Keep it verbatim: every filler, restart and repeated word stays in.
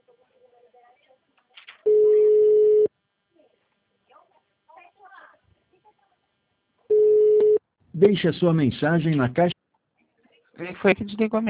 Deixe a sua mensagem na caixa. Foi que desligou mesmo.